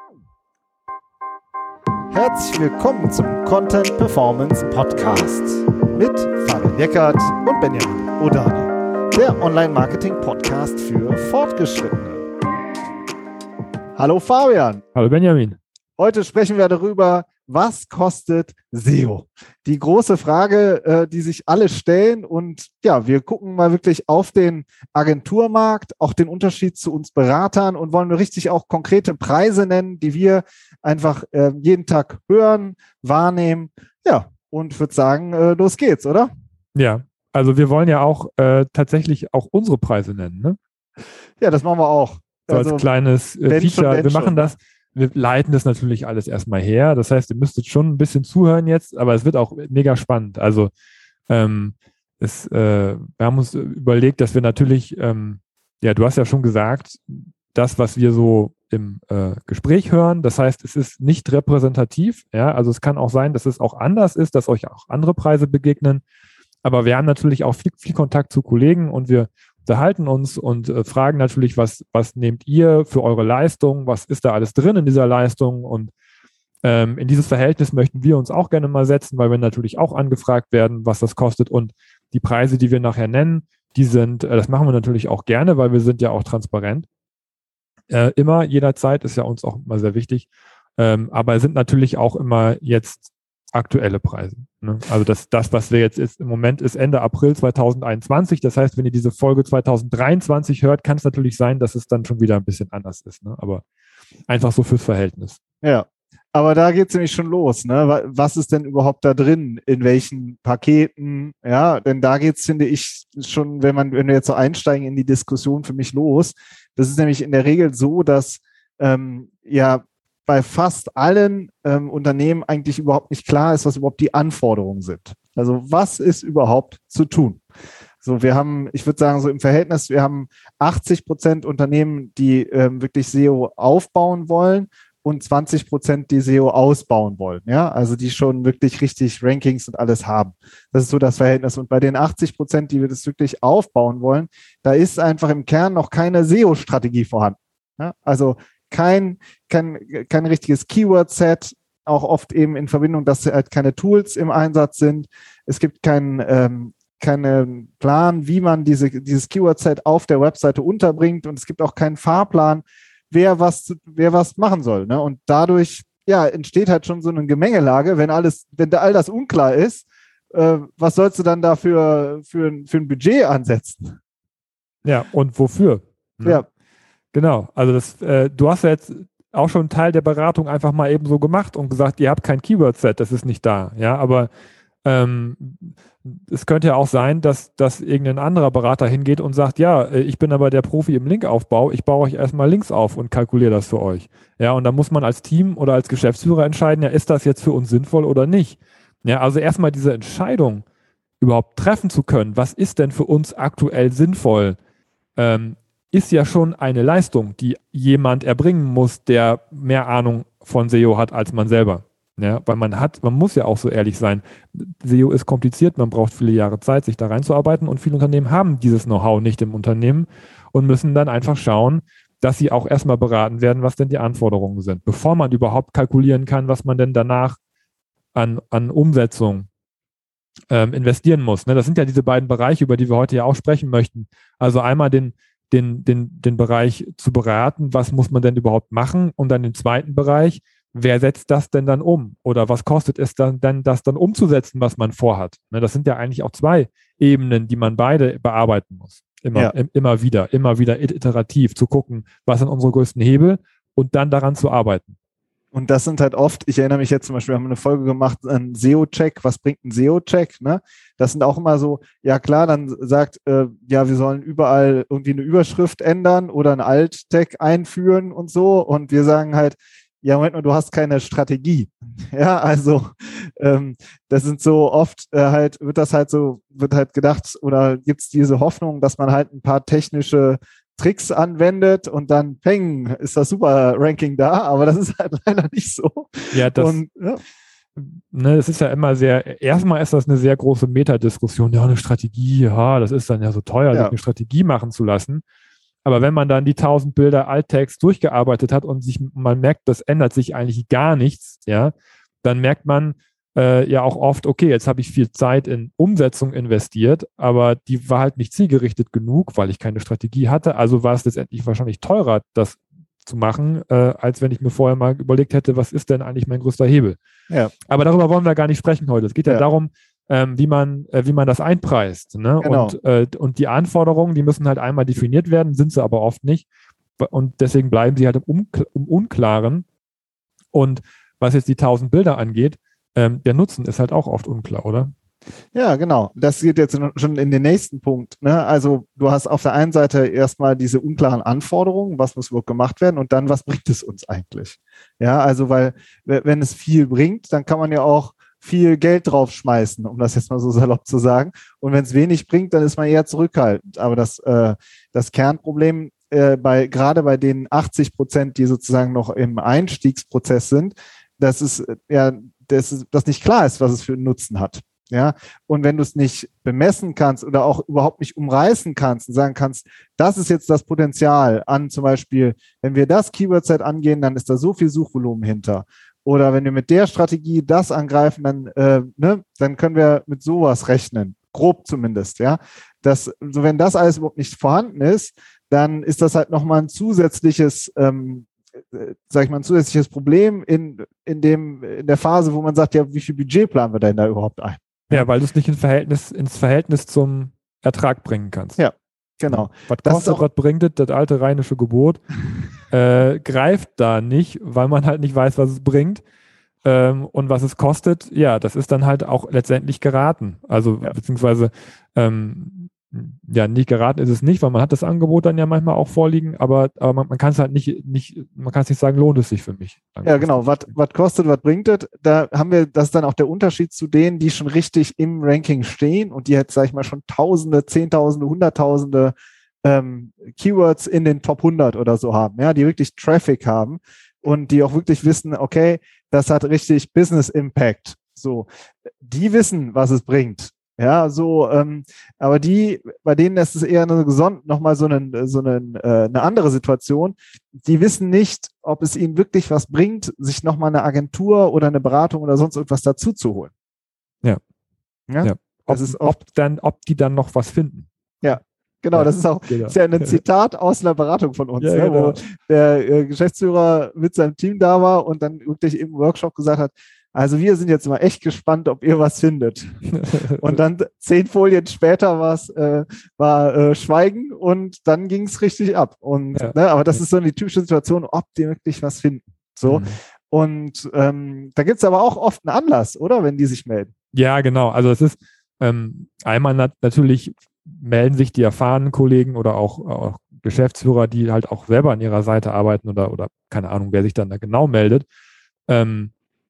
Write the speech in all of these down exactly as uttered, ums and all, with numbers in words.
Herzlich willkommen zum Content Performance Podcast mit Fabian Jeckert und Benjamin Odani, der Online-Marketing-Podcast für Fortgeschrittene. Hallo Fabian. Hallo Benjamin. Heute sprechen wir darüber, was kostet S E O? Die große Frage, äh, die sich alle stellen, und ja, wir gucken mal wirklich auf den Agenturmarkt, auch den Unterschied zu uns Beratern, und wollen richtig auch konkrete Preise nennen, die wir einfach äh, jeden Tag hören, wahrnehmen. Ja, und würde sagen, äh, los geht's, oder? Ja, also wir wollen ja auch äh, tatsächlich auch unsere Preise nennen, ne? Ja, das machen wir auch. So also, als kleines äh, Feature. Wir machen schon. das. Wir leiten das natürlich alles erstmal her. Das heißt, ihr müsstet schon ein bisschen zuhören jetzt, aber es wird auch mega spannend. Also ähm, es, äh, wir haben uns überlegt, dass wir natürlich, ähm, ja, du hast ja schon gesagt, das, was wir so im äh, Gespräch hören, das heißt, es ist nicht repräsentativ. Ja, also es kann auch sein, dass es auch anders ist, dass euch auch andere Preise begegnen. Aber wir haben natürlich auch viel, viel Kontakt zu Kollegen und wir unterhalten uns und äh, fragen natürlich, was, was nehmt ihr für eure Leistung, was ist da alles drin in dieser Leistung, und ähm, in dieses Verhältnis möchten wir uns auch gerne mal setzen, weil wir natürlich auch angefragt werden, was das kostet, und die Preise, die wir nachher nennen, die sind, äh, das machen wir natürlich auch gerne, weil wir sind ja auch transparent, äh, immer, jederzeit, ist ja uns auch immer sehr wichtig, ähm, aber sind natürlich auch immer jetzt aktuelle Preise. Ne? Also das, das, was wir jetzt ist, im Moment ist Ende April zweitausendeinundzwanzig. Das heißt, wenn ihr diese Folge zweitausenddreiundzwanzig hört, kann es natürlich sein, dass es dann schon wieder ein bisschen anders ist. Ne? Aber einfach so fürs Verhältnis. Ja, aber da geht es nämlich schon los. Ne? Was ist denn überhaupt da drin? In welchen Paketen? Ja, denn da geht es, finde ich, schon, wenn man, wenn wir jetzt so einsteigen in die Diskussion, für mich los. Das ist nämlich in der Regel so, dass ähm, ja bei fast allen ähm, Unternehmen eigentlich überhaupt nicht klar ist, was überhaupt die Anforderungen sind. Also was ist überhaupt zu tun? So, wir haben, ich würde sagen, so im Verhältnis, wir haben achtzig Prozent Unternehmen, die ähm, wirklich S E O aufbauen wollen, und zwanzig Prozent, die S E O ausbauen wollen. Ja, also die schon wirklich richtig Rankings und alles haben. Das ist so das Verhältnis. Und bei den achtzig Prozent, die wir das wirklich aufbauen wollen, da ist einfach im Kern noch keine S E O-Strategie vorhanden. Ja, also Kein, kein, kein richtiges Keyword-Set, auch oft eben in Verbindung, dass halt keine Tools im Einsatz sind. Es gibt keinen ähm, keinen Plan, wie man diese, dieses Keyword-Set auf der Webseite unterbringt, und es gibt auch keinen Fahrplan, wer was, wer was machen soll. Ne? Und dadurch ja, entsteht halt schon so eine Gemengelage, wenn alles, wenn da all das unklar ist, äh, was sollst du dann da für, für, für ein Budget ansetzen? Ja, und wofür? Ne? Ja. Genau, also das, äh, du hast ja jetzt auch schon einen Teil der Beratung einfach mal eben so gemacht und gesagt, ihr habt kein Keyword-Set, das ist nicht da. Ja, aber ähm, es könnte ja auch sein, dass, dass irgendein anderer Berater hingeht und sagt, ja, ich bin aber der Profi im Linkaufbau, ich baue euch erstmal Links auf und kalkuliere das für euch. Ja, und dann muss man als Team oder als Geschäftsführer entscheiden, ja, ist das jetzt für uns sinnvoll oder nicht? Ja, also erstmal diese Entscheidung überhaupt treffen zu können, was ist denn für uns aktuell sinnvoll, ähm, ist ja schon eine Leistung, die jemand erbringen muss, der mehr Ahnung von S E O hat als man selber. Ja, weil man hat, man muss ja auch so ehrlich sein. S E O ist kompliziert, man braucht viele Jahre Zeit, sich da reinzuarbeiten, und viele Unternehmen haben dieses Know-how nicht im Unternehmen und müssen dann einfach schauen, dass sie auch erstmal beraten werden, was denn die Anforderungen sind, bevor man überhaupt kalkulieren kann, was man denn danach an, an Umsetzung ähm, investieren muss. Ne? Das sind ja diese beiden Bereiche, über die wir heute ja auch sprechen möchten. Also einmal den Den, den, den Bereich zu beraten, was muss man denn überhaupt machen, und dann den zweiten Bereich, wer setzt das denn dann um, oder was kostet es dann, dann das dann umzusetzen, was man vorhat. Ne, das sind ja eigentlich auch zwei Ebenen, die man beide bearbeiten muss. Immer, ja. im, immer wieder, immer wieder iterativ zu gucken, was sind unsere größten Hebel, und dann daran zu arbeiten. Und das sind halt oft, ich erinnere mich jetzt zum Beispiel, wir haben eine Folge gemacht, ein S E O-Check, was bringt ein S E O-Check, ne? Das sind auch immer so, ja klar, dann sagt, äh, ja, wir sollen überall irgendwie eine Überschrift ändern oder ein Alt-Tag einführen und so, und wir sagen halt, ja, Moment mal, du hast keine Strategie. Ja, also ähm, das sind so oft äh, halt, wird das halt so, wird halt gedacht, oder gibt es diese Hoffnung, dass man halt ein paar technische Tricks anwendet und dann, peng, ist das super Ranking da, aber das ist halt leider nicht so. Ja, das, und, ja. Ne, es ist ja immer sehr, erstmal ist das eine sehr große Metadiskussion, ja, eine Strategie, ja, das ist dann ja so teuer, ja. sich eine Strategie machen zu lassen. Aber wenn man dann die tausend Bilder Alttext durchgearbeitet hat und sich, man merkt, das ändert sich eigentlich gar nichts, ja, dann merkt man äh, ja auch oft, okay, jetzt habe ich viel Zeit in Umsetzung investiert, aber die war halt nicht zielgerichtet genug, weil ich keine Strategie hatte. Also war es letztendlich wahrscheinlich teurer, das zu machen, äh, als wenn ich mir vorher mal überlegt hätte, was ist denn eigentlich mein größter Hebel? Ja. Aber darüber wollen wir gar nicht sprechen heute. Es geht ja, ja. darum, ähm, wie man, äh, wie man das einpreist. Ne? Genau. Und, äh, und die Anforderungen, die müssen halt einmal definiert werden, sind sie aber oft nicht. Und deswegen bleiben sie halt im, Unkl- im Unklaren. Und was jetzt die tausend Bilder angeht, ähm, der Nutzen ist halt auch oft unklar, oder? Ja, genau. Das geht jetzt schon in den nächsten Punkt. Ne? Also du hast auf der einen Seite erstmal diese unklaren Anforderungen, was muss überhaupt gemacht werden und dann, was bringt es uns eigentlich? Ja, also weil, wenn es viel bringt, dann kann man ja auch viel Geld draufschmeißen, um das jetzt mal so salopp zu sagen. Und wenn es wenig bringt, dann ist man eher zurückhaltend. Aber das, äh, das Kernproblem äh, bei gerade bei den achtzig Prozent, die sozusagen noch im Einstiegsprozess sind, dass es ja, dass das nicht klar ist, was es für einen Nutzen hat. Ja, und wenn du es nicht bemessen kannst oder auch überhaupt nicht umreißen kannst und sagen kannst, das ist jetzt das Potenzial an zum Beispiel, wenn wir das Keyword-Set angehen, dann ist da so viel Suchvolumen hinter. Oder wenn wir mit der Strategie das angreifen, dann, äh, ne, dann können wir mit sowas rechnen. Grob zumindest, ja. Das, so wenn das alles überhaupt nicht vorhanden ist, dann ist das halt nochmal ein zusätzliches, ähm, sag ich mal, ein zusätzliches Problem in, in dem, in der Phase, wo man sagt, ja, wie viel Budget planen wir denn da überhaupt ein? Ja, weil du es nicht in Verhältnis, ins Verhältnis zum Ertrag bringen kannst. Ja, genau. Was kostet, was bringt es, das alte rheinische Gebot, äh, greift da nicht, weil man halt nicht weiß, was es bringt. Ähm, und was es kostet, ja, das ist dann halt auch letztendlich geraten. Also, ja. beziehungsweise, ähm, ja, nicht geraten ist es nicht, weil man hat das Angebot dann ja manchmal auch vorliegen, aber, aber man, man kann es halt nicht, nicht, man kann es nicht sagen, lohnt es sich für mich. Ja, genau. Was kostet, was bringt es? Da haben wir, das ist dann auch der Unterschied zu denen, die schon richtig im Ranking stehen und die jetzt, sag ich mal, schon Tausende, Zehntausende, Hunderttausende ähm, Keywords in den Top hundert oder so haben, ja, die wirklich Traffic haben und die auch wirklich wissen, okay, das hat richtig Business Impact. So, die wissen, was es bringt. Ja, so, ähm, aber die, bei denen ist es eher eine gesond, nochmal so, einen, so einen, äh, eine andere Situation. Die wissen nicht, ob es ihnen wirklich was bringt, sich nochmal eine Agentur oder eine Beratung oder sonst irgendwas dazu zu holen. Ja. Ja. ja. Ob, ist oft, ob, dann, ob die dann noch was finden. Ja. Genau, ja, das ist auch genau. ist ja ein Zitat aus einer Beratung von uns, ja, ne, genau. wo der äh, Geschäftsführer mit seinem Team da war und dann wirklich im Workshop gesagt hat, also wir sind jetzt mal echt gespannt, ob ihr was findet. Und dann zehn Folien später war's, äh, war äh, Schweigen und dann ging es richtig ab. Und ja. ne, aber das ist so eine typische Situation, ob die wirklich was finden. So. Mhm. Und ähm, da gibt es aber auch oft einen Anlass, oder? Wenn die sich melden. Ja, genau. Also es ist ähm, einmal nat- natürlich melden sich die erfahrenen Kollegen oder auch, auch Geschäftsführer, die halt auch selber an ihrer Seite arbeiten oder, oder keine Ahnung, wer sich dann da genau meldet. Ähm,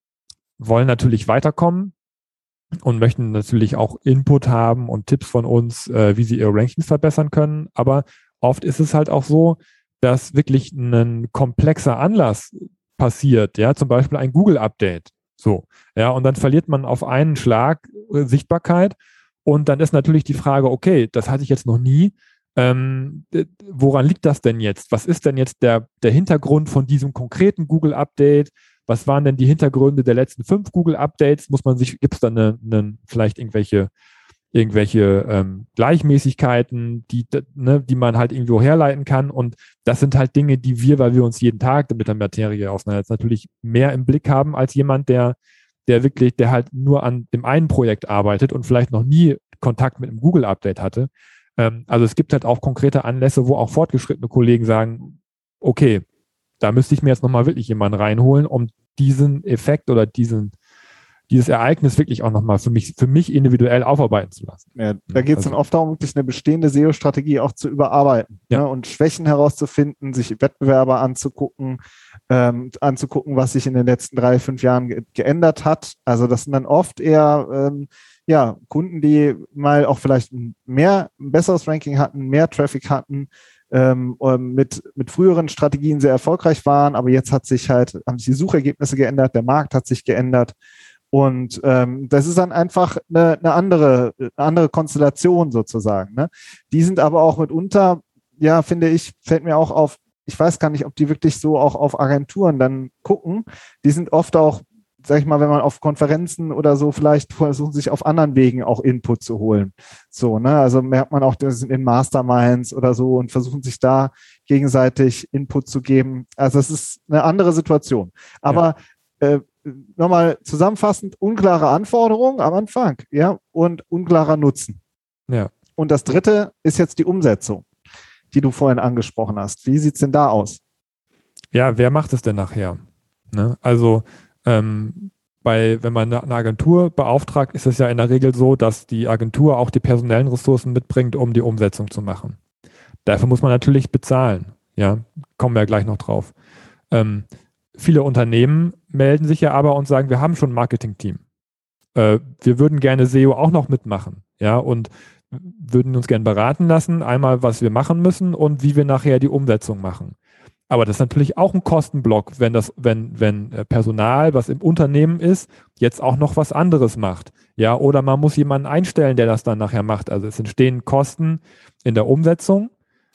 wollen natürlich weiterkommen und möchten natürlich auch Input haben und Tipps von uns, äh, wie sie ihre Rankings verbessern können. Aber oft ist es halt auch so, dass wirklich ein komplexer Anlass passiert, ja, zum Beispiel ein Google-Update. So, ja, und dann verliert man auf einen Schlag äh, Sichtbarkeit und dann ist natürlich die Frage, okay, das hatte ich jetzt noch nie. Ähm, woran liegt das denn jetzt? Was ist denn jetzt der, der Hintergrund von diesem konkreten Google-Update? Was waren denn die Hintergründe der letzten fünf Google-Updates? Muss man sich, gibt es dann eine, eine, vielleicht irgendwelche, irgendwelche ähm, Gleichmäßigkeiten, die, ne, die man halt irgendwo herleiten kann? Und das sind halt Dinge, die wir, weil wir uns jeden Tag mit der Materie auseinandersetzen, natürlich mehr im Blick haben als jemand, der, der wirklich, der halt nur an dem einen Projekt arbeitet und vielleicht noch nie Kontakt mit einem Google-Update hatte. Ähm, also es gibt halt auch konkrete Anlässe, wo auch fortgeschrittene Kollegen sagen, okay, da müsste ich mir jetzt nochmal wirklich jemanden reinholen, um diesen Effekt oder diesen, dieses Ereignis wirklich auch nochmal für mich, für mich individuell aufarbeiten zu lassen. Ja, da geht es also, dann oft darum, wirklich eine bestehende S E O-Strategie auch zu überarbeiten, ja. ne, und Schwächen herauszufinden, sich Wettbewerber anzugucken, ähm, anzugucken, was sich in den letzten drei, fünf Jahren ge- geändert hat. Also das sind dann oft eher ähm, ja, Kunden, die mal auch vielleicht mehr, ein besseres Ranking hatten, mehr Traffic hatten, ähm, mit, mit früheren Strategien sehr erfolgreich waren, aber jetzt hat sich halt, haben sich die Suchergebnisse geändert, der Markt hat sich geändert und ähm, das ist dann einfach eine, eine andere, eine andere Konstellation sozusagen. Ne? Die sind aber auch mitunter ja, finde ich, fällt mir auch auf, ich weiß gar nicht, ob die wirklich so auch auf Agenturen dann gucken. Die sind oft auch, sag ich mal, wenn man auf Konferenzen oder so vielleicht versuchen, sich auf anderen Wegen auch Input zu holen. So, ne, also merkt man auch, das sind in Masterminds oder so und versuchen sich da gegenseitig Input zu geben. Also es ist eine andere Situation. Aber ja. äh, nochmal zusammenfassend, unklare Anforderungen am Anfang, ja, und unklarer Nutzen. Ja. Und das dritte ist jetzt die Umsetzung, die du vorhin angesprochen hast. Wie sieht es denn da aus? Ja, wer macht es denn nachher? Ne? Also ähm, bei, wenn man eine Agentur beauftragt, ist es ja in der Regel so, dass die Agentur auch die personellen Ressourcen mitbringt, um die Umsetzung zu machen. Dafür muss man natürlich bezahlen. Ja, kommen wir ja gleich noch drauf. Ähm, viele Unternehmen melden sich ja aber und sagen, wir haben schon ein Marketing-Team. Äh, wir würden gerne S E O auch noch mitmachen. Ja, und würden uns gerne beraten lassen, einmal, was wir machen müssen und wie wir nachher die Umsetzung machen. Aber das ist natürlich auch ein Kostenblock, wenn das, wenn, wenn Personal, was im Unternehmen ist, jetzt auch noch was anderes macht. Ja, oder man muss jemanden einstellen, der das dann nachher macht. Also es entstehen Kosten in der Umsetzung,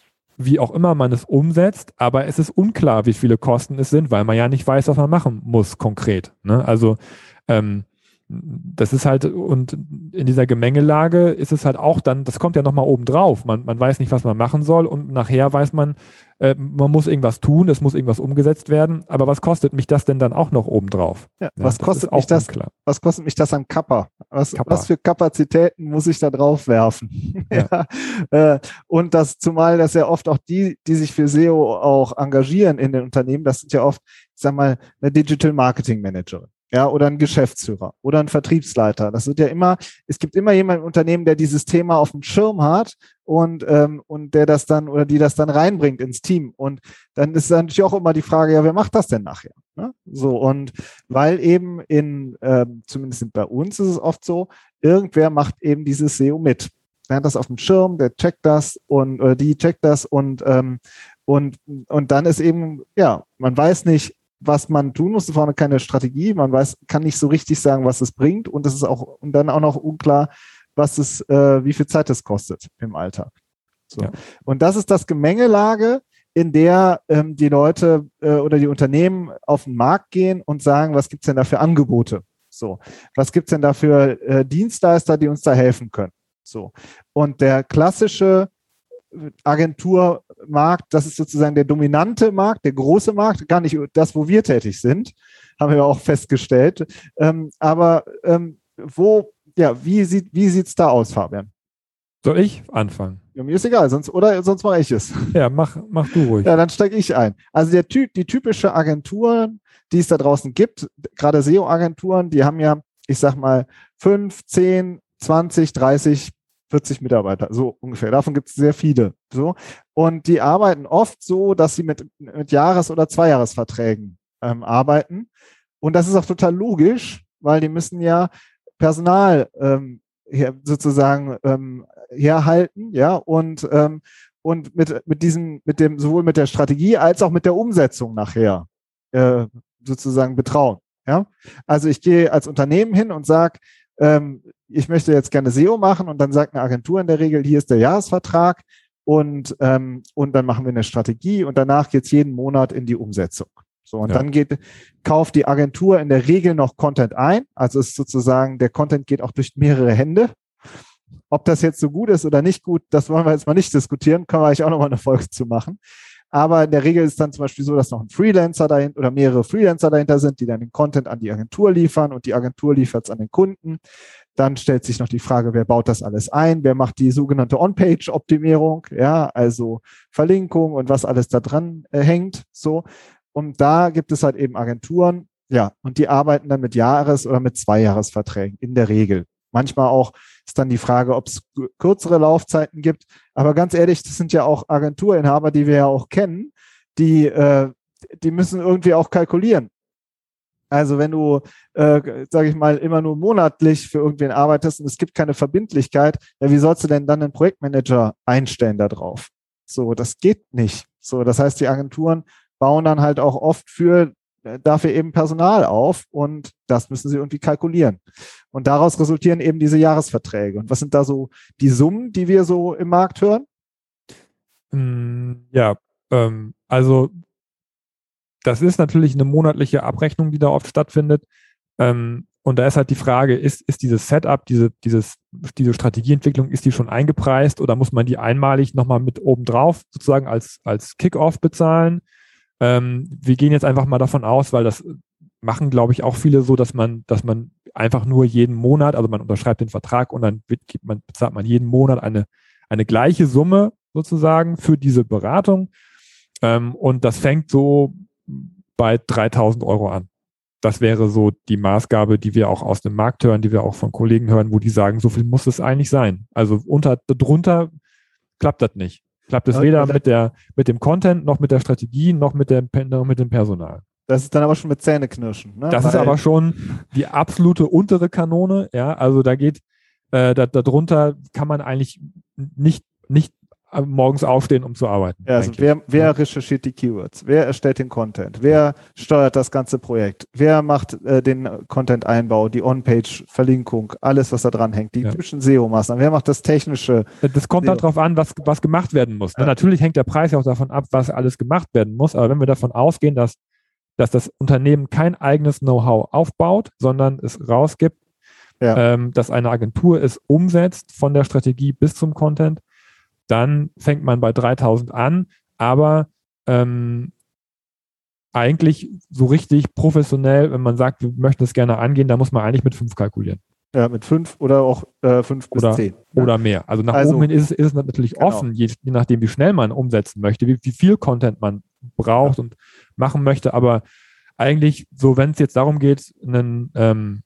wie auch immer man es umsetzt, aber es ist unklar, wie viele Kosten es sind, weil man ja nicht weiß, was man machen muss konkret. Ne? Also ähm, das ist halt, und in dieser Gemengelage ist es halt auch dann, das kommt ja nochmal oben drauf. Man, man weiß nicht, was man machen soll und nachher weiß man, äh, man muss irgendwas tun, es muss irgendwas umgesetzt werden, aber was kostet mich das denn dann auch noch oben drauf? Ja, ja, was, kostet mich das, was kostet mich das am Kappa? Was, Kappa. was für Kapazitäten muss ich da drauf werfen? Ja. ja, äh, und das, zumal das ja oft auch die, die sich für S E O auch engagieren in den Unternehmen, das sind ja oft, ich sag mal, eine Digital Marketing Managerin. Ja, oder ein Geschäftsführer oder ein Vertriebsleiter. Das wird ja immer, es gibt immer jemanden im Unternehmen, der dieses Thema auf dem Schirm hat und, ähm, und der das dann oder die das dann reinbringt ins Team. Und dann ist dann natürlich auch immer die Frage, ja, wer macht das denn nachher? Ne? So, und weil eben in, ähm, zumindest bei uns ist es oft so, irgendwer macht eben dieses S E O mit. Der hat das auf dem Schirm, der checkt das und oder die checkt das und, ähm, und, und dann ist eben, ja, man weiß nicht, was man tun muss, vorne keine Strategie, man weiß, kann nicht so richtig sagen, was es bringt und es ist auch und dann auch noch unklar, was es, äh, wie viel Zeit es kostet im Alltag. So. Ja. Und das ist das Gemengelage, in der ähm, die Leute äh, oder die Unternehmen auf den Markt gehen und sagen, was gibt's denn da für Angebote? So, was gibt's denn da für äh, Dienstleister, die uns da helfen können? So. Und der klassische Agenturmarkt, das ist sozusagen der dominante Markt, der große Markt, gar nicht das, wo wir tätig sind, haben wir auch festgestellt. Ähm, aber ähm, wo, ja, wie sieht wie sieht's da aus, Fabian? Soll ich anfangen? Ja, mir ist egal, sonst oder sonst mache ich es. Ja, mach, mach du ruhig. Ja, dann steige ich ein. Also der Typ, die typische Agenturen, die es da draußen gibt, gerade S E O-Agenturen, die haben ja, ich sag mal, fünf, zehn, zwanzig, dreißig vierzig Mitarbeiter, so ungefähr. Davon gibt es sehr viele. So. Und die arbeiten oft so, dass sie mit, mit Jahres- oder Zweijahresverträgen ähm, arbeiten. Und das ist auch total logisch, weil die müssen ja Personal ähm, her, sozusagen ähm, herhalten, ja, und, ähm, und mit, mit diesem, mit dem, sowohl mit der Strategie als auch mit der Umsetzung nachher äh, sozusagen betrauen. Ja? Also ich gehe als Unternehmen hin und sage, ähm, ich möchte jetzt gerne S E O machen und dann sagt eine Agentur in der Regel, hier ist der Jahresvertrag und, ähm, und dann machen wir eine Strategie und danach geht es jeden Monat in die Umsetzung. So, und ja. dann geht, kauft die Agentur in der Regel noch Content ein. Also ist sozusagen, der Content geht auch durch mehrere Hände. Ob das jetzt so gut ist oder nicht gut, das wollen wir jetzt mal nicht diskutieren, können wir eigentlich auch nochmal eine Folge zu machen. Aber in der Regel ist es dann zum Beispiel so, dass noch ein Freelancer dahinter oder mehrere Freelancer dahinter sind, die dann den Content an die Agentur liefern und die Agentur liefert es an den Kunden. Dann stellt sich noch die Frage, wer baut das alles ein? Wer macht die sogenannte On-Page-Optimierung? Ja, also Verlinkung und was alles da dran äh, hängt. So. Und da gibt es halt eben Agenturen, ja, und die arbeiten dann mit Jahres- oder mit Zweijahresverträgen in der Regel. Manchmal auch ist dann die Frage, ob es kürzere Laufzeiten gibt. Aber ganz ehrlich, das sind ja auch Agenturinhaber, die wir ja auch kennen, die, äh, die müssen irgendwie auch kalkulieren. Also wenn du, äh, sage ich mal, immer nur monatlich für irgendwen arbeitest und es gibt keine Verbindlichkeit, ja, wie sollst du denn dann einen Projektmanager einstellen da drauf? So, das geht nicht. So, das heißt, die Agenturen bauen dann halt auch oft für dafür eben Personal auf und das müssen sie irgendwie kalkulieren. Und daraus resultieren eben diese Jahresverträge. Und was sind da so die Summen, die wir so im Markt hören? Ja, ähm, also das ist natürlich eine monatliche Abrechnung, die da oft stattfindet. Ähm, und da ist halt die Frage, ist, ist dieses Setup, diese, dieses, diese Strategieentwicklung, ist die schon eingepreist oder muss man die einmalig nochmal mit oben drauf sozusagen als, als Kick-Off bezahlen? Ähm, wir gehen jetzt einfach mal davon aus, weil das machen, glaube ich, auch viele so, dass man, dass man einfach nur jeden Monat, also man unterschreibt den Vertrag und dann wird, man, bezahlt man jeden Monat eine, eine gleiche Summe sozusagen für diese Beratung. Ähm, und das fängt so bei dreitausend Euro an. Das wäre so die Maßgabe, die wir auch aus dem Markt hören, die wir auch von Kollegen hören, wo die sagen, so viel muss es eigentlich sein. Also unter, drunter klappt das nicht. Klappt es weder mit der, mit dem Content, noch mit der Strategie, noch mit dem, noch mit dem Personal. Das ist dann aber schon mit Zähneknirschen. Ne? Das Weil ist aber schon die absolute untere Kanone. Ja, also da geht, äh, da, darunter kann man eigentlich nicht, nicht morgens aufstehen, um zu arbeiten. Ja, also wer, wer ja. recherchiert die Keywords? Wer erstellt den Content? Wer steuert das ganze Projekt? Wer macht äh, den Content-Einbau, die On-Page-Verlinkung, alles, was da dran hängt, die ja. typischen S E O-Maßnahmen? Wer macht das technische? Das kommt halt darauf an, was, was gemacht werden muss. Ja. Natürlich hängt der Preis ja auch davon ab, was alles gemacht werden muss. Aber wenn wir davon ausgehen, dass, dass das Unternehmen kein eigenes Know-how aufbaut, sondern es rausgibt, ja. ähm, dass eine Agentur es umsetzt von der Strategie bis zum Content, dann fängt man bei dreitausend an, aber ähm, eigentlich so richtig professionell, wenn man sagt, wir möchten es gerne angehen, da muss man eigentlich mit fünf kalkulieren. Ja, mit fünf oder auch äh, fünf bis oder, zehn. Ne? Oder mehr. Also nach also, oben hin ist, ist es natürlich genau. offen, je, je nachdem, wie schnell man umsetzen möchte, wie, wie viel Content man braucht ja. und machen möchte, aber eigentlich so, wenn es jetzt darum geht, einen ähm,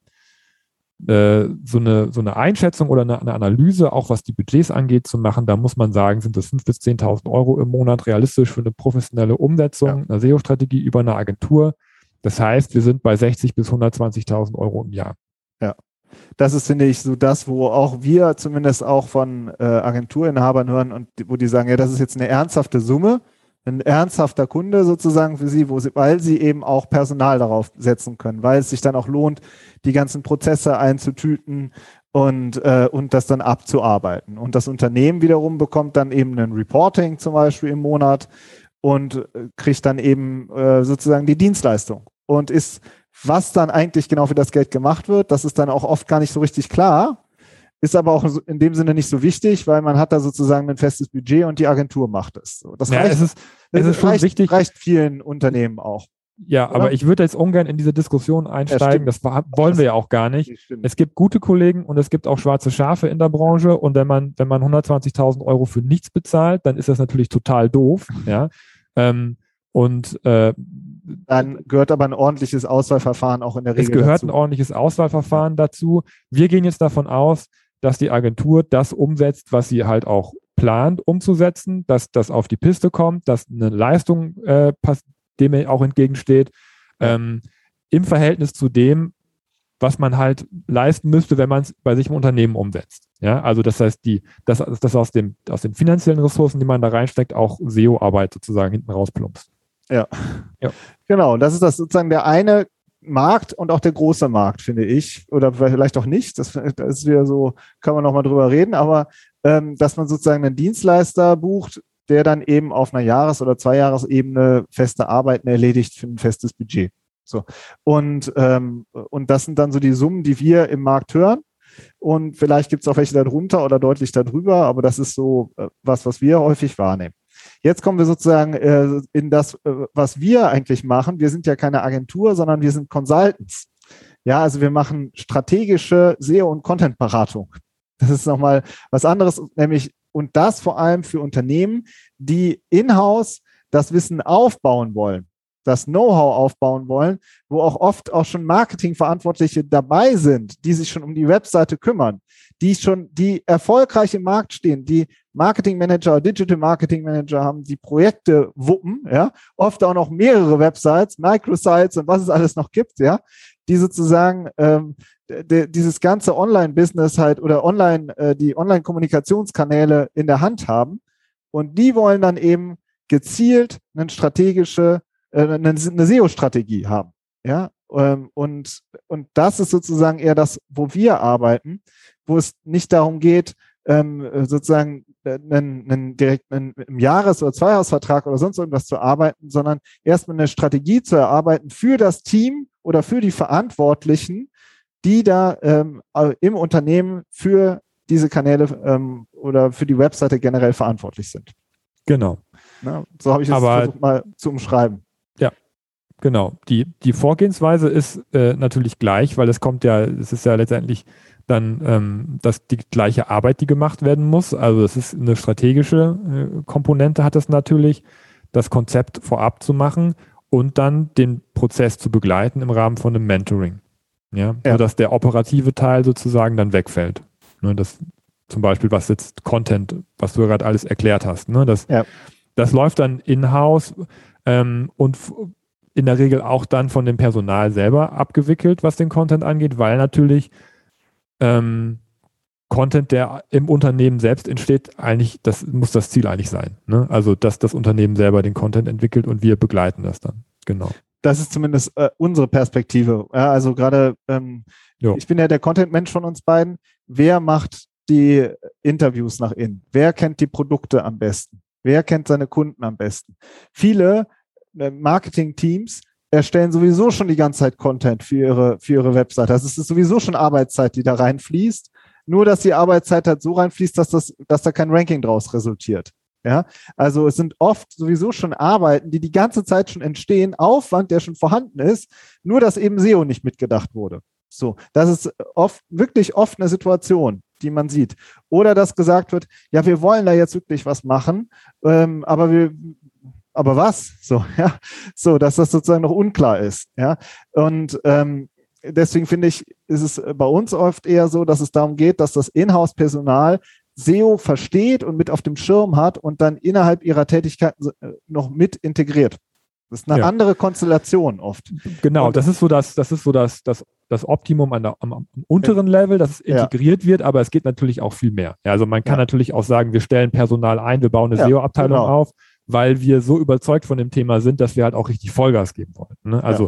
So eine, so eine Einschätzung oder eine, eine Analyse, auch was die Budgets angeht, zu machen, da muss man sagen, sind das fünftausend bis zehntausend Euro im Monat realistisch für eine professionelle Umsetzung, ja. eine S E O-Strategie über eine Agentur. Das heißt, wir sind bei sechzigtausend bis hundertzwanzigtausend Euro im Jahr. Ja, das ist, finde ich, so das, wo auch wir zumindest auch von äh, Agenturinhabern hören und wo die sagen, ja, das ist jetzt eine ernsthafte Summe, ein ernsthafter Kunde sozusagen für sie, wo sie, weil sie eben auch Personal darauf setzen können, weil es sich dann auch lohnt, die ganzen Prozesse einzutüten und, äh, und das dann abzuarbeiten. Und das Unternehmen wiederum bekommt dann eben ein Reporting zum Beispiel im Monat und äh, kriegt dann eben äh, sozusagen die Dienstleistung. Und ist, was dann eigentlich genau für das Geld gemacht wird, das ist dann auch oft gar nicht so richtig klar. Ist aber auch in dem Sinne nicht so wichtig, weil man hat da sozusagen ein festes Budget und die Agentur macht es. Das ja, reicht, es ist, es ist schon reicht, wichtig. reicht vielen Unternehmen auch. Ja, oder? Aber ich würde jetzt ungern in diese Diskussion einsteigen. Ja, das wollen das wir ja auch gar nicht. Es gibt gute Kollegen und es gibt auch schwarze Schafe in der Branche. Und wenn man, wenn man hundertzwanzigtausend Euro für nichts bezahlt, dann ist das natürlich total doof. Ja. Ähm, und äh, dann gehört aber ein ordentliches Auswahlverfahren auch in der Regel dazu. Es gehört dazu. ein ordentliches Auswahlverfahren ja. dazu. Wir gehen jetzt davon aus, dass die Agentur das umsetzt, was sie halt auch plant umzusetzen, dass das auf die Piste kommt, dass eine Leistung äh, passt, dem er auch entgegensteht, ja. ähm, im Verhältnis zu dem, was man halt leisten müsste, wenn man es bei sich im Unternehmen umsetzt. Ja, also das heißt, die, dass das aus dem, aus den finanziellen Ressourcen, die man da reinsteckt, auch S E O-Arbeit sozusagen hinten rausplumpst. Ja. ja, genau. Das ist das sozusagen der eine Markt und auch der große Markt, finde ich, oder vielleicht auch nicht, das, das ist wieder so, kann man nochmal drüber reden, aber ähm, dass man sozusagen einen Dienstleister bucht, der dann eben auf einer Jahres- oder Zweijahresebene feste Arbeiten erledigt für ein festes Budget. So. Und, ähm, und das sind dann so die Summen, die wir im Markt hören und vielleicht gibt es auch welche darunter oder deutlich darüber, aber das ist so äh, was, was wir häufig wahrnehmen. Jetzt kommen wir sozusagen äh, in das, äh, was wir eigentlich machen. Wir sind ja keine Agentur, sondern wir sind Consultants. Ja, also wir machen strategische S E O- und Content-Beratung. Das ist nochmal was anderes, nämlich und das vor allem für Unternehmen, die in-house das Wissen aufbauen wollen, das Know-how aufbauen wollen, wo auch oft auch schon Marketingverantwortliche dabei sind, die sich schon um die Webseite kümmern, die schon, die erfolgreich im Markt stehen, die Marketing-Manager, Digital Marketing-Manager haben, die Projekte wuppen, ja, oft auch noch mehrere Websites, Microsites und was es alles noch gibt, ja, die sozusagen ähm, de, dieses ganze Online-Business halt oder online, äh, die Online-Kommunikationskanäle in der Hand haben und die wollen dann eben gezielt eine strategische, äh, eine, eine S E O-Strategie haben, ja, ähm, und, und das ist sozusagen eher das, wo wir arbeiten, wo es nicht darum geht, ähm, sozusagen einen, einen direkt einen, einen Jahres- oder Zweijahresvertrag oder sonst irgendwas zu arbeiten, sondern erstmal eine Strategie zu erarbeiten für das Team oder für die Verantwortlichen, die da ähm, im Unternehmen für diese Kanäle ähm, oder für die Webseite generell verantwortlich sind. Genau. Na, so habe ich es Aber, versucht mal zu umschreiben. Ja, genau. Die, die Vorgehensweise ist äh, natürlich gleich, weil es kommt ja, es ist ja letztendlich dann ähm, das, die gleiche Arbeit, die gemacht werden muss. Also es ist eine strategische äh, Komponente, hat es natürlich, das Konzept vorab zu machen und dann den Prozess zu begleiten im Rahmen von einem Mentoring. Ja, Ja. sodass der operative Teil sozusagen dann wegfällt. Ne, das zum Beispiel, was jetzt Content, was du gerade alles erklärt hast, ne, das, Ja. das läuft dann in-house ähm, und f- in der Regel auch dann von dem Personal selber abgewickelt, was den Content angeht, weil natürlich ähm, Content, der im Unternehmen selbst entsteht, eigentlich, das muss das Ziel eigentlich sein. Ne? Also, dass das Unternehmen selber den Content entwickelt und wir begleiten das dann. Genau. Das ist zumindest äh, unsere Perspektive. Ja, also gerade, ähm, ich bin ja der Content-Mensch von uns beiden. Wer macht die Interviews nach innen? Wer kennt die Produkte am besten? Wer kennt seine Kunden am besten? Viele äh, Marketing-Teams erstellen sowieso schon die ganze Zeit Content für ihre, für ihre Webseite. Also es ist sowieso schon Arbeitszeit, die da reinfließt. Nur, dass die Arbeitszeit halt so reinfließt, dass, das, dass da kein Ranking draus resultiert. Ja, also es sind oft sowieso schon Arbeiten, die die ganze Zeit schon entstehen, Aufwand, der schon vorhanden ist, nur dass eben S E O nicht mitgedacht wurde. So, das ist oft, wirklich oft eine Situation, die man sieht. Oder dass gesagt wird, ja, wir wollen da jetzt wirklich was machen, ähm, aber wir, aber was? So, ja, so, dass das sozusagen noch unklar ist. Ja, und ähm, deswegen finde ich, ist es bei uns oft eher so, dass es darum geht, dass das Inhouse-Personal S E O versteht und mit auf dem Schirm hat und dann innerhalb ihrer Tätigkeiten noch mit integriert. Das ist eine ja. andere Konstellation oft. Genau, und das ist so das, das ist so das, das, das Optimum an der, am, am unteren Level, dass es integriert ja. wird, aber es geht natürlich auch viel mehr. Ja, also man kann ja. natürlich auch sagen, wir stellen Personal ein, wir bauen eine ja, S E O-Abteilung genau. auf, weil wir so überzeugt von dem Thema sind, dass wir halt auch richtig Vollgas geben wollen. Ne? Also ja.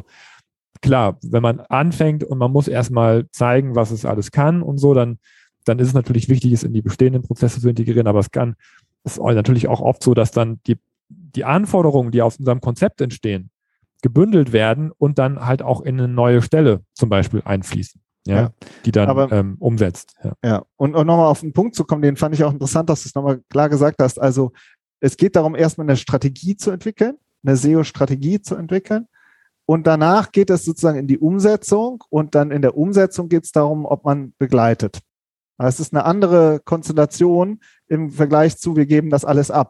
klar, wenn man anfängt und man muss erstmal zeigen, was es alles kann und so, dann dann ist es natürlich wichtig, es in die bestehenden Prozesse zu integrieren, aber es kann, es ist natürlich auch oft so, dass dann die, die Anforderungen, die aus unserem Konzept entstehen, gebündelt werden und dann halt auch in eine neue Stelle zum Beispiel einfließen, ja, ja. die dann aber, ähm, umsetzt. Ja, ja. Und, und nochmal auf den Punkt zu kommen, den fand ich auch interessant, dass du es nochmal klar gesagt hast. Also es geht darum, erstmal eine Strategie zu entwickeln, eine S E O-Strategie zu entwickeln. Und danach geht es sozusagen in die Umsetzung und dann in der Umsetzung geht es darum, ob man begleitet. Es ist eine andere Konstellation im Vergleich zu, wir geben das alles ab.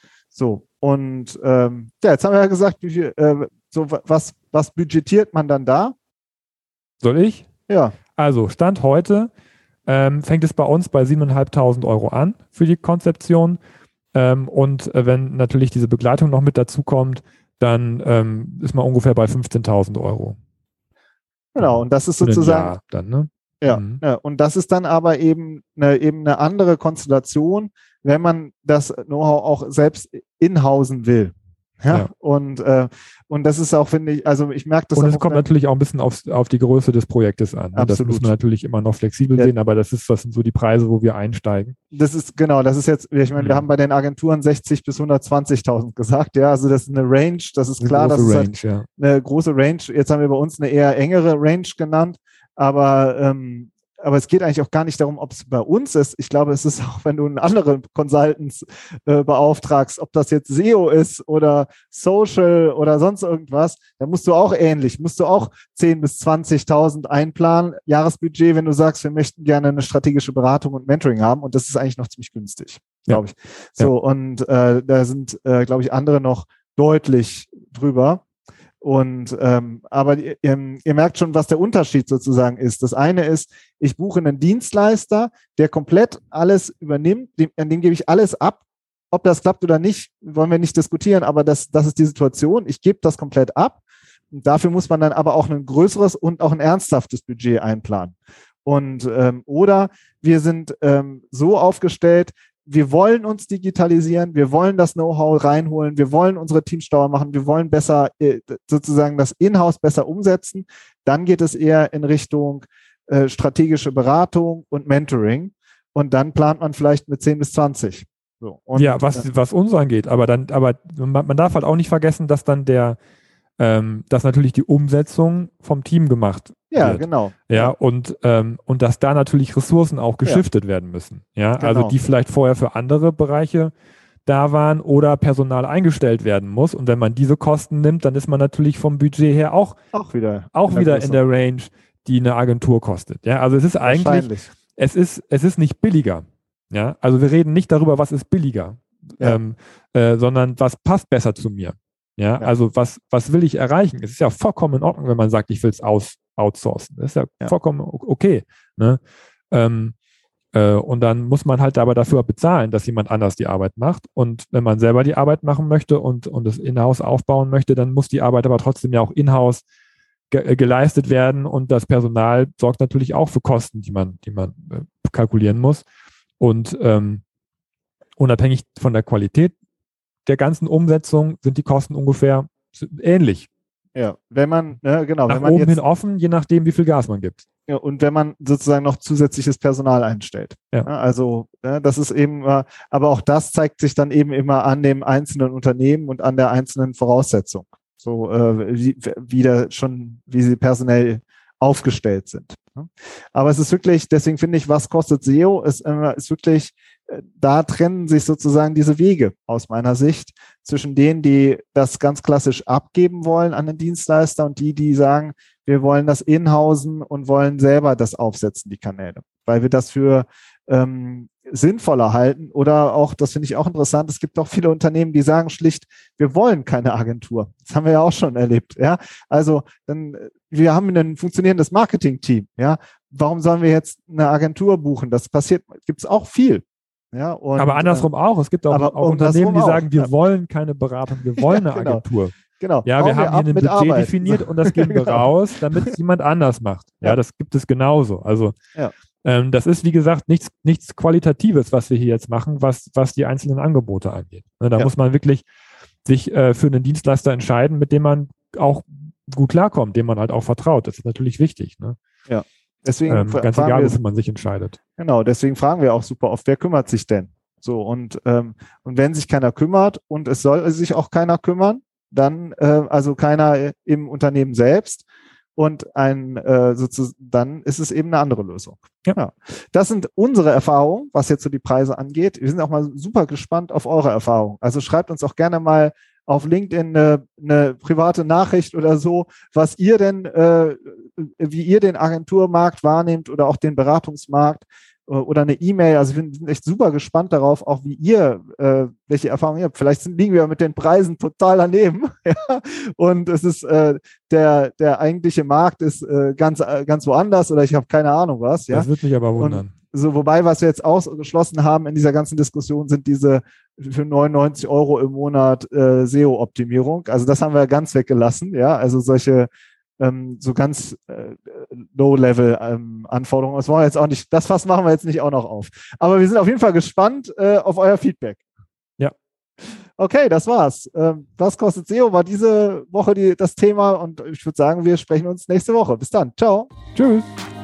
So, und ähm, ja, jetzt haben wir ja gesagt, wie viel, äh, so was, was budgetiert man dann da? Soll ich? Ja. Also, Stand heute ähm, fängt es bei uns bei siebentausendfünfhundert Euro an für die Konzeption. Ähm, und äh, wenn natürlich diese Begleitung noch mit dazu kommt, dann ähm, ist man ungefähr bei fünfzehntausend Euro. Genau, und das ist sozusagen. Jahr dann, ne? Ja, mhm. ja, und das ist dann aber eben eine, eben eine andere Konstellation, wenn man das Know-how auch selbst inhausen will. Ja, ja. Und, äh, und das ist auch, finde ich, also ich merke das. Und es kommt natürlich auch ein bisschen auf, auf die Größe des Projektes an. Ne? Das muss man natürlich immer noch flexibel ja. sehen, aber das ist, das sind so die Preise, wo wir einsteigen. Das ist, genau, das ist jetzt, ich meine, mhm. wir haben bei den Agenturen sechzig bis hundertzwanzigtausend gesagt, ja, also das ist eine Range, das ist klar, das ist Range, halt ja. eine große Range. Jetzt haben wir bei uns eine eher engere Range genannt. Aber, ähm, aber es geht eigentlich auch gar nicht darum, ob es bei uns ist. Ich glaube, es ist auch, wenn du einen anderen Consultants äh, beauftragst, ob das jetzt S E O ist oder Social oder sonst irgendwas, dann musst du auch ähnlich, musst du auch zehntausend bis zwanzigtausend einplanen, Jahresbudget, wenn du sagst, wir möchten gerne eine strategische Beratung und Mentoring haben. Und das ist eigentlich noch ziemlich günstig, glaube ich. Ja. So, ja. Und äh, da sind, äh, glaube ich, andere noch deutlich drüber. Und ähm, aber ihr, ihr merkt schon, was der Unterschied sozusagen ist. Das eine ist, ich buche einen Dienstleister, der komplett alles übernimmt, dem, an dem gebe ich alles ab. Ob das klappt oder nicht, wollen wir nicht diskutieren, aber das, das ist die Situation. Ich gebe das komplett ab. Und dafür muss man dann aber auch ein größeres und auch ein ernsthaftes Budget einplanen. Und ähm, oder wir sind ähm, so aufgestellt, wir wollen uns digitalisieren, wir wollen das Know-how reinholen, wir wollen unsere Teams schlauer machen, wir wollen besser äh, sozusagen das Inhouse besser umsetzen. Dann geht es eher in Richtung äh, strategische Beratung und Mentoring. und dann plant man vielleicht mit zehn bis zwanzig. So, und, ja, was, äh, was uns angeht, aber dann, aber man, man darf halt auch nicht vergessen, dass dann der, ähm, dass natürlich die Umsetzung vom Team gemacht ja, wird. genau. Ja, Ja, und, ähm, und dass da natürlich Ressourcen auch geschiftet ja. werden müssen. Ja, genau. also die vielleicht vorher für andere Bereiche da waren oder Personal eingestellt werden muss. Und wenn man diese Kosten nimmt, dann ist man natürlich vom Budget her auch, auch wieder, auch in, wieder der in der Range, die eine Agentur kostet. Ja, also es ist eigentlich, es ist, es ist nicht billiger. Ja, also wir reden nicht darüber, was ist billiger, ja. ähm, äh, sondern was passt besser zu mir. Ja, ja, also was, was will ich erreichen? Es ist ja vollkommen in Ordnung, wenn man sagt, ich will es aus, outsourcen. Das ist ja, ja. vollkommen okay. Ne? Ähm, äh, und dann muss man halt aber dafür bezahlen, dass jemand anders die Arbeit macht. Und wenn man selber die Arbeit machen möchte und, und das in-house aufbauen möchte, dann muss die Arbeit aber trotzdem ja auch in-house ge geleistet werden. Und das Personal sorgt natürlich auch für Kosten, die man, die man äh, kalkulieren muss. Und ähm, unabhängig von der Qualität der ganzen Umsetzung sind die Kosten ungefähr ähnlich. Ja, wenn man, ne, genau. Nach wenn man oben jetzt, hin offen, je nachdem, wie viel Gas man gibt. Ja, und wenn man sozusagen noch zusätzliches Personal einstellt. Ja. Ja, also ne, das ist eben, aber auch das zeigt sich dann eben immer an dem einzelnen Unternehmen und an der einzelnen Voraussetzung. So äh, wie, wie da schon, wie sie personell aufgestellt sind. Aber es ist wirklich, deswegen finde ich, was kostet S E O, ist, äh, ist wirklich, äh, da trennen sich sozusagen diese Wege aus meiner Sicht zwischen denen, die das ganz klassisch abgeben wollen an den Dienstleister und die, die sagen, wir wollen das inhausen und wollen selber das aufsetzen, die Kanäle, weil wir das für ähm, sinnvoller halten oder auch, das finde ich auch interessant, es gibt auch viele Unternehmen, die sagen schlicht, wir wollen keine Agentur. Das haben wir ja auch schon erlebt. Ja, also dann, wir haben ein funktionierendes Marketing-Team. Ja, warum sollen wir jetzt eine Agentur buchen? Das passiert, gibt es auch viel. Ja, und, aber andersrum äh, auch. Es gibt auch, auch Unternehmen, die sagen, auch. wir ja. wollen keine Beratung, wir wollen ja, eine genau. Agentur. Genau. Ja, wir haben hier ein Budget Arbeit. definiert und das geben wir genau. raus, damit es jemand anders macht. Ja, ja, das gibt es genauso. Also ja. ähm, das ist, wie gesagt, nichts, nichts Qualitatives, was wir hier jetzt machen, was, was die einzelnen Angebote angeht. Ne, da ja. muss man wirklich sich äh, für einen Dienstleister entscheiden, mit dem man auch gut klarkommt, dem man halt auch vertraut. Das ist natürlich wichtig. Ne? Ja. Deswegen ähm, ganz egal, wofür man sich entscheidet. Genau, deswegen fragen wir auch super oft, wer kümmert sich denn? So, und, ähm, und wenn sich keiner kümmert und es soll sich auch keiner kümmern, dann, äh, also keiner im Unternehmen selbst und ein, äh, sozusagen, dann ist es eben eine andere Lösung. Ja. Ja. Das sind unsere Erfahrungen, was jetzt so die Preise angeht. Wir sind auch mal super gespannt auf eure Erfahrungen. Also schreibt uns auch gerne mal auf LinkedIn eine, eine private Nachricht oder so, was ihr denn, äh, wie ihr den Agenturmarkt wahrnehmt oder auch den Beratungsmarkt äh, oder eine E-Mail. Also wir sind echt super gespannt darauf, auch wie ihr, äh, welche Erfahrungen ihr habt. Vielleicht sind, liegen wir mit den Preisen total daneben. Ja? Und es ist äh, der, der eigentliche Markt ist äh, ganz, äh, ganz woanders oder ich habe keine Ahnung was. Ja? Das würde mich aber wundern. Und so, wobei, was wir jetzt ausgeschlossen haben in dieser ganzen Diskussion, sind diese für neunundneunzig Euro im Monat äh, S E O-Optimierung. Also das haben wir ganz weggelassen, ja. Also solche ähm, so ganz äh, Low-Level-Anforderungen. Ähm, das wollen wir jetzt auch nicht, das Fass machen wir jetzt nicht auch noch auf. Aber wir sind auf jeden Fall gespannt äh, auf euer Feedback. Ja. Okay, das war's. Ähm, was kostet S E O? War diese Woche die, das Thema und ich würde sagen, wir sprechen uns nächste Woche. Bis dann. Ciao. Tschüss.